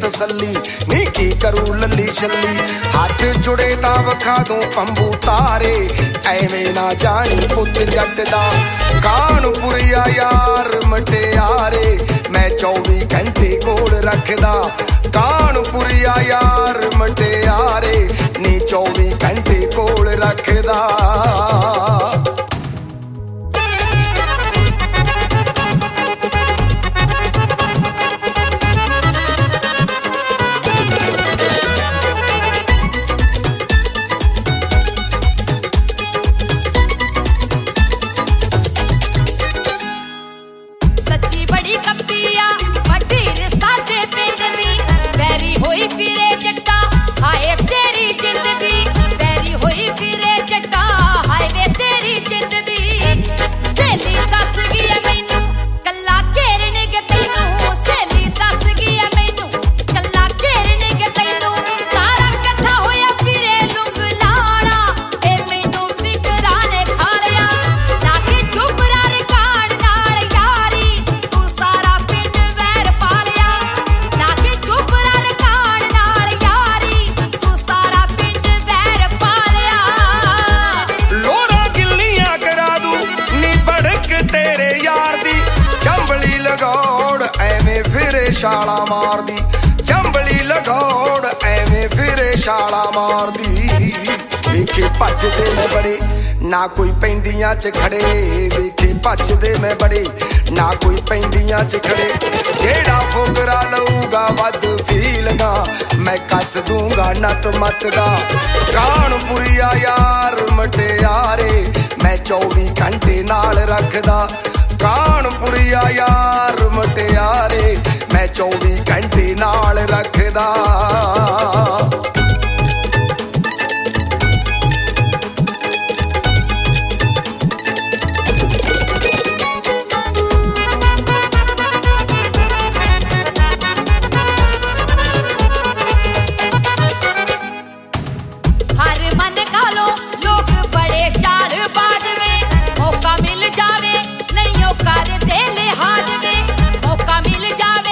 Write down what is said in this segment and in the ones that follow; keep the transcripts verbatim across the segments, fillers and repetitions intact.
तसल्ली नी की करूं लली छल्ली हाथ जुड़े तां वखा दूं पंबू तारे एवें ना जानी पुत जट दा कानपुरिया यार मटियारे मैं चौबी घंटे कोल रखदा कानपुरिया यार मटियारे नी चौबी घंटे कोल रखदा छाला मार दी चंबली लगौड़ एवें फिरे छाला मार दी वेखे भजदे मैं बड़े ना कोई पैंदियां च खड़े वेखे भजदे मैं बड़े ना कोई पैंदियां च खड़े जेड़ा फुकरा लऊगा वध फीलगा मैं कस दूंगा नट मत दा कानपुरिया यार मटियारे मैं चौबी घंटे नाल रखदा कानपुरिया यार मटियारे मैं चौबी घंटे नाल रखदा हर मन कालो लोग बड़े चाल बाज में मौका मिल जावे नहीं कर दे लिहाज में मौका मिल जावे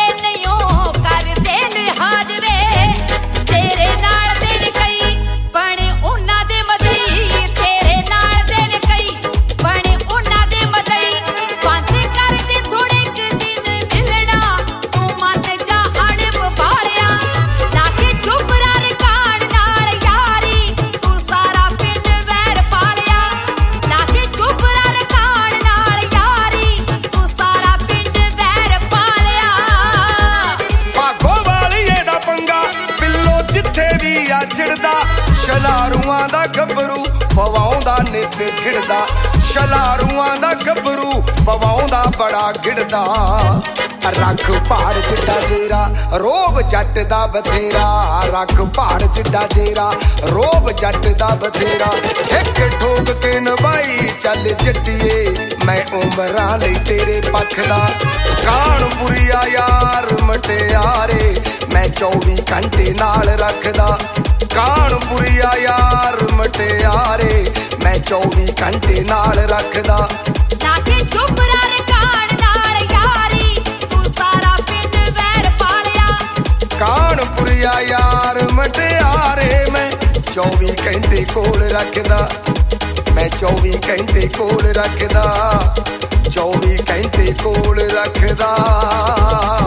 शलारूआं दा गबरू पवाउंदा नित गिड़दा शलारूआं दा गबरू पवाउंदा बड़ा गिड़दा रख पहाड़ चिट्टा जेरा रोब जट दा बथेरा रख पहाड़ चिट्टा जेरा रोब जट दा बथेरा एक ठोक के नबाई चल जट्टिए मैं उमरां लई तेरे पख दा कानपुरिया यार मटियारे मैं चौबी घंटे नाल रखदा कानपुरिया यार मटियारे मैं चौबी घंटे नाल रखदा लाके चुप रे कान नाल यारी तू सारा पिंड वैर पालिया कानपुरिया यार मटियारे मैं चौबी घंटे कोल रखदा मैं चौबी घंटे कोल रखदा चौबी घंटे कोल रखदा।